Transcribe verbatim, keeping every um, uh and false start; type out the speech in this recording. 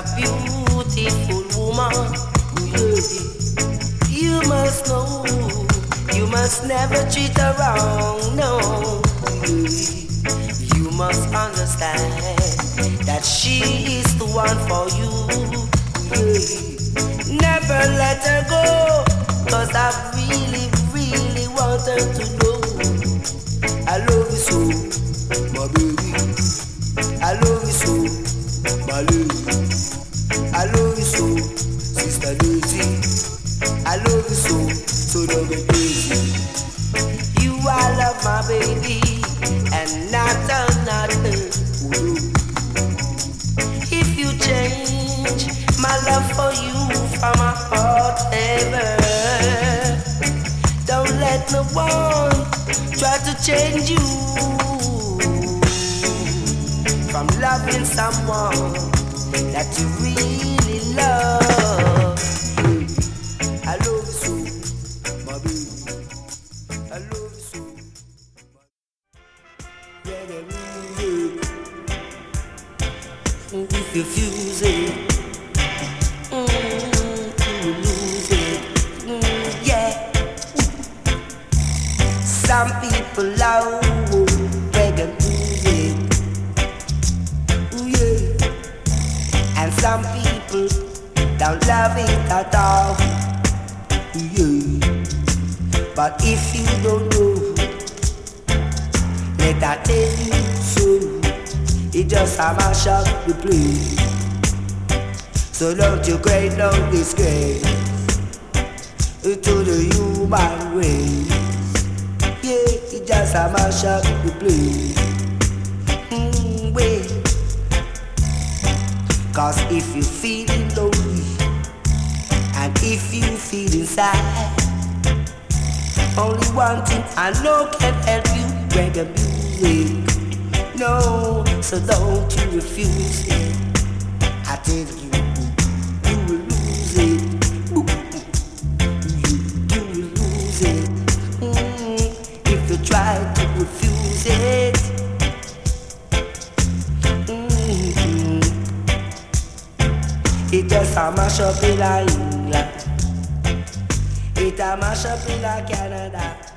beautiful woman. You must know, you must never treat her wrong, no. You must understand that she is the one for you. Never let her go, cause I really, really want her to know I love you so, my baby. I love you so, my lady. I love you so, sister Daisy. I love you so, so don't be crazy. You I love my baby, and not another. If you change my love for you from my heart ever, don't let no one try to change you from loving someone that you really love. I love you so, my baby. I love you so. Yeah, yeah. If you fuse it, mm, you will lose it. Mm, yeah. Some people love reggae music. Ooh, yeah. And some people don't love it at all. Yeah. But if you don't know, let I tell you so. It just a mash up the place. So don't you create no disgrace to the human race. Yeah, it just a mash up the place. Mm, wait. Cause if you feeling lonely and if you feeling sad, only one thing I know can help you, reggae music. No, so don't you refuse it. I tell you, you will lose it. You, you will lose it. Mm, if you try to refuse it. Mm-hmm. It just a mash up in England. It a mash up in Canada.